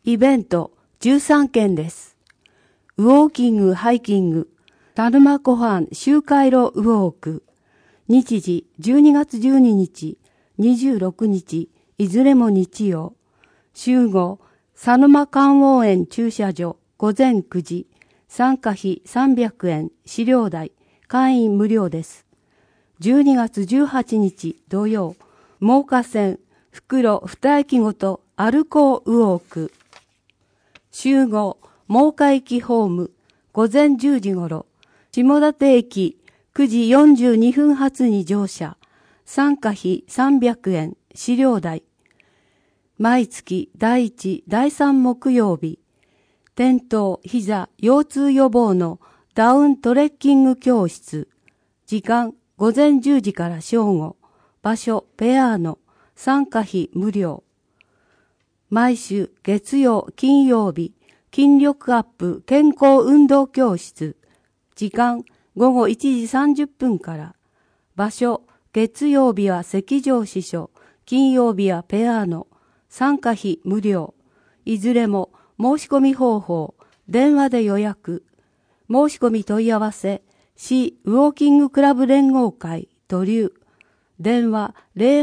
イベント13件です。ウォーキング、ハイキング、田沼湖畔周回路ウォーク。日時12月12日、26日、いずれも日曜。集合、佐沼観王園駐車場、午前9時。参加費300円、資料代、会員無料です。12月18日土曜、真岡線、袋2駅ごと歩こうウォーク。集合、真岡駅ホーム、午前10時頃、下館駅9時42分発に乗車。参加費300円、資料代。毎月第1、第3木曜日、転倒、膝、腰痛予防のダウントレッキング教室。時間、午前10時から正午。場所、ペアーノ。参加費無料。毎週月曜、金曜日、筋力アップ健康運動教室。時間、午後1時30分から。場所、月曜日は赤城支所、金曜日はペアーノ。参加費無料。いずれも申し込み方法、電話で予約。申し込み問い合わせ、市ウォーキングクラブ連合会、都留。電話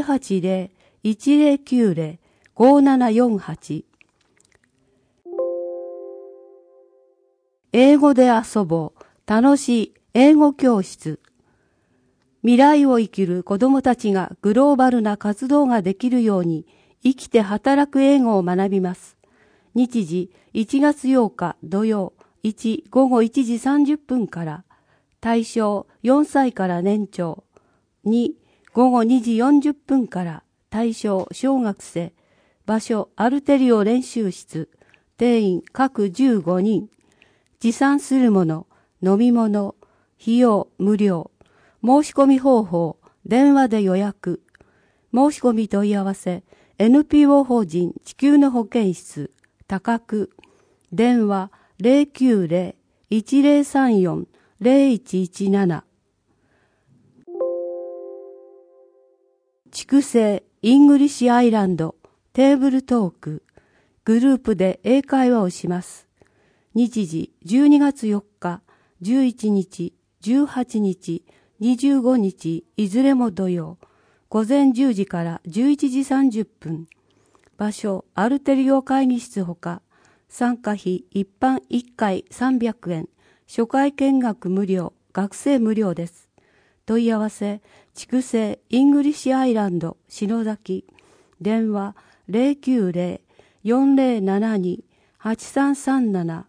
080-1090-5748。英語で遊ぼう。楽しい英語教室。未来を生きる子どもたちがグローバルな活動ができるように生きて働く英語を学びます。日時1月8日土曜1午後1時30分から。対象4歳から年長。2午後2時40分から。対象小学生。場所アルテリオ練習室。定員各15人。持参するもの、飲み物、費用無料。申し込み方法、電話で予約。申し込み問い合わせ、NPO 法人地球の保健室、高久。電話090-1034-0117。筑西イングリッシュアイランドテーブルトーク。グループで英会話をします。日時12月4日、11日、18日、25日、いずれも土曜。午前10時から11時30分。場所、アルテリオ会議室ほか。参加費、一般1回300円。初回見学無料、学生無料です。問い合わせ、筑西イングリッシュアイランド篠崎。電話090-4072-8337。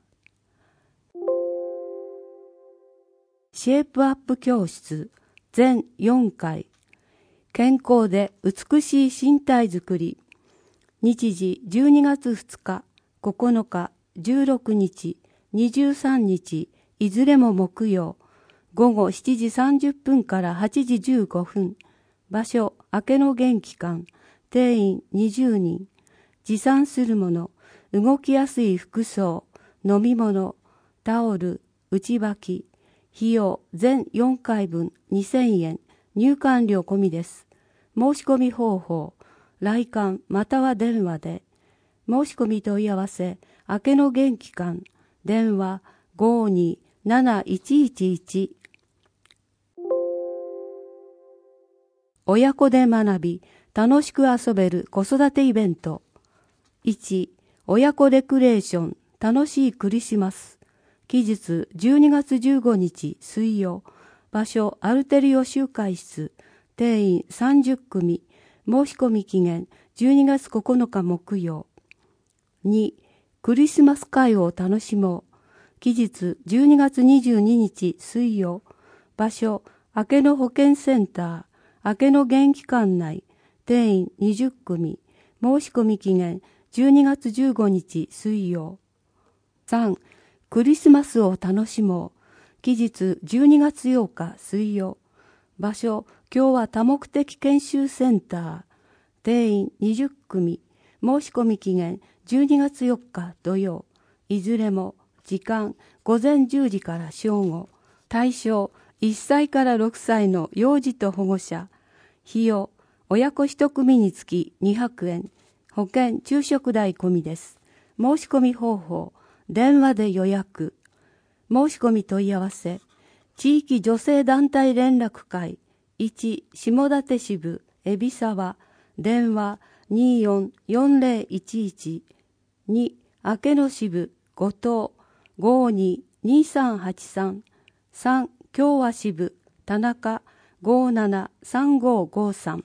シェイプアップ教室全4回。健康で美しい身体づくり。日時12月2日、9日、16日、23日、いずれも木曜。午後7時30分から8時15分。場所、明けの元気館。定員20人。持参するもの、動きやすい服装、飲み物、タオル、内履き。費用全4回分2000円。入館料込みです。申し込み方法、来館または電話で。申し込み問い合わせ、明けの元気館。電話527-111。親子で学び、楽しく遊べる子育てイベント。1、親子レクレーション、楽しいクリスマス。期日12月15日水曜。場所アルテリオ集会室。定員30組。申し込み期限12月9日木曜。2、クリスマス会を楽しもう。期日12月22日水曜。場所明けの保健センター。明けの元気館内。定員20組。申し込み期限12月15日水曜。3、クリスマスを楽しもう。期日12月8日水曜。場所、今日は多目的研修センター。定員20組。申し込み期限12月4日土曜。いずれも時間午前10時から正午。対象1歳から6歳の幼児と保護者。費用親子1組につき200円。保険昼食代込みです。 申し込み方法、電話で予約。申し込み問い合わせ、地域女性団体連絡会、1下館支部、海老沢、電話244011、2明野支部、後藤、522383、3共和支部、田中、573553。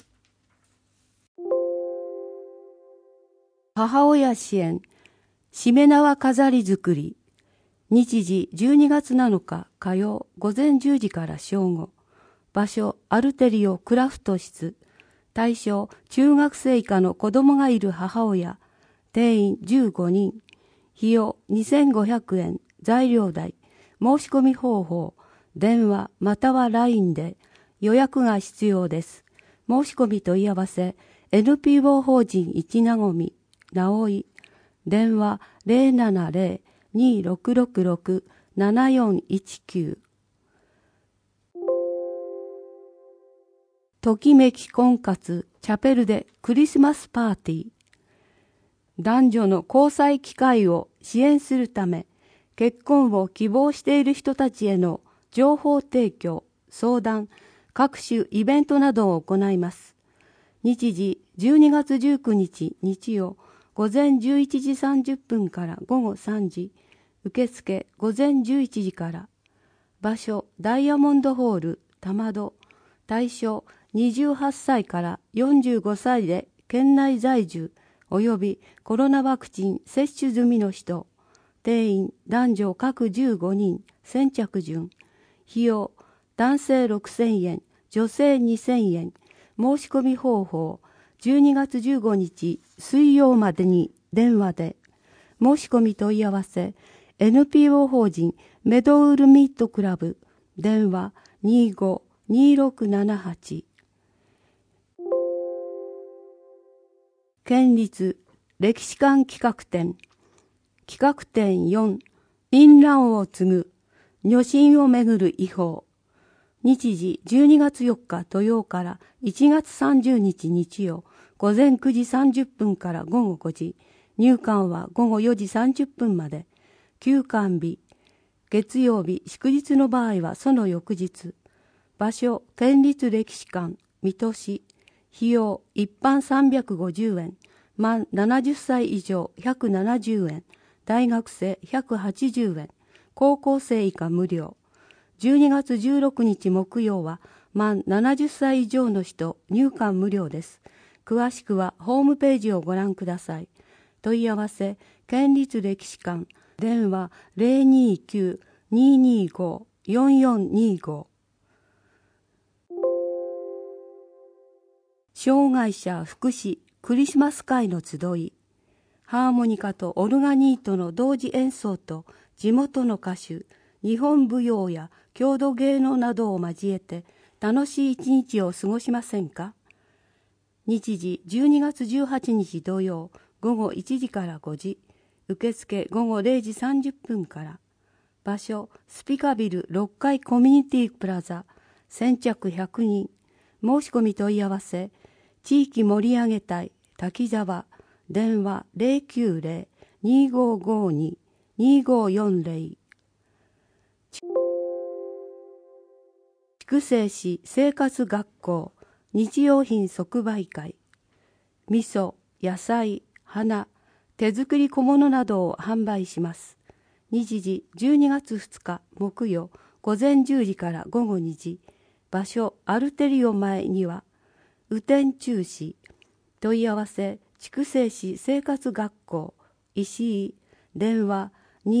母親支援、しめ縄飾り作り。日時12月7日火曜午前10時から正午。場所アルテリオクラフト室。対象中学生以下の子供がいる母親。定員15人。費用2500円。材料代。申し込み方法。電話または LINE で予約が必要です。申し込み問い合わせ NPO 法人一なごみ直井。電話070-2666-7419。ときめき婚活チャペルでクリスマスパーティー。男女の交際機会を支援するため、結婚を希望している人たちへの情報提供、相談、各種イベントなどを行います。日時12月19日日曜午前11時30分から午後3時、受付午前11時から。場所ダイヤモンドホール玉戸。対象28歳から45歳で県内在住及びコロナワクチン接種済みの人。定員男女各15人。先着順。費用男性6000円、女性2000円。申し込み方法12月15日水曜までに電話で。申し込み問い合わせ NPO 法人メドウールミットクラブ。電話252678。県立歴史館企画展。企画展4、淫乱を継ぐ、女神をめぐる違法。日時12月4日土曜から1月30日日曜、午前9時30分から午後5時、入館は午後4時30分まで。休館日、月曜日、祝日の場合はその翌日。場所、県立歴史館、水戸市。費用、一般350円。満70歳以上170円。大学生180円。高校生以下無料。12月16日木曜は満70歳以上の人入館無料です。詳しくはホームページをご覧ください。問い合わせ、県立歴史館、電話029-225-4425。障害者福祉クリスマス会の集い。ハーモニカとオルガニートの同時演奏と地元の歌手、日本舞踊や郷土芸能などを交えて楽しい一日を過ごしませんか？日時12月18日土曜午後1時から5時、受付午後0時30分から。場所スピカビル6階コミュニティプラザ。先着100人。申し込み問い合わせ、地域盛り上げ隊滝沢。電話090-2552-2540。筑西市生活学校日用品即売会。味噌、野菜、花、手作り小物などを販売します。日時12月2日木曜午前10時から午後2時。場所アルテリオ前には。雨天中止。問い合わせ筑西市生活学校石井。電話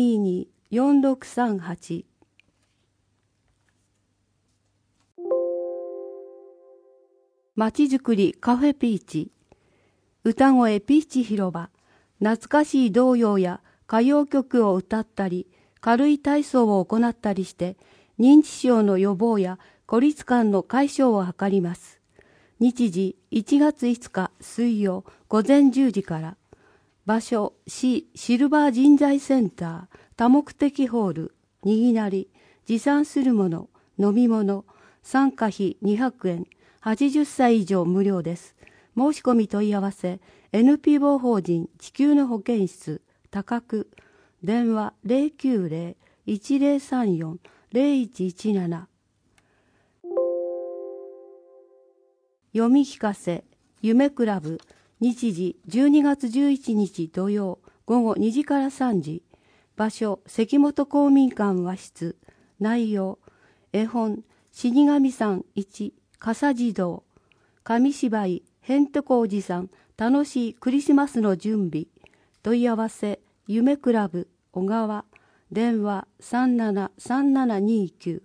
224638。まちづくりカフェピーチ。歌声ピーチ広場。懐かしい童謡や歌謡曲を歌ったり、軽い体操を行ったりして、認知症の予防や孤立感の解消を図ります。日時1月5日水曜午前10時から。場所市シルバー人材センター多目的ホールにぎなり。持参するもの、飲み物、参加費200円。80歳以上無料です。 申し込み問い合わせ NPO 法人地球の保健室高久電話 090-1034-0117 読み聞かせ夢クラブ日時12月11日土曜午後2時から3時場所関本公民館和室内容絵本死神さん1笠児童紙芝居へんてこおじさん楽しいクリスマスの準備問い合わせ夢クラブ小川電話 373729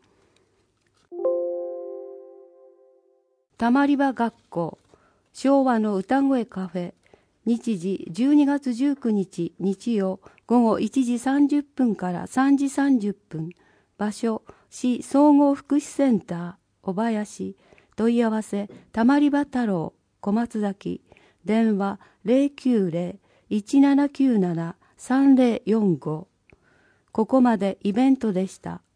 たまり場学校昭和の歌声カフェ日時12月19日日曜午後1時30分から3時30分場所市総合福祉センター小林問い合わせたまり場太郎小松崎電話 090-1797-3045 ここまでイベントでした。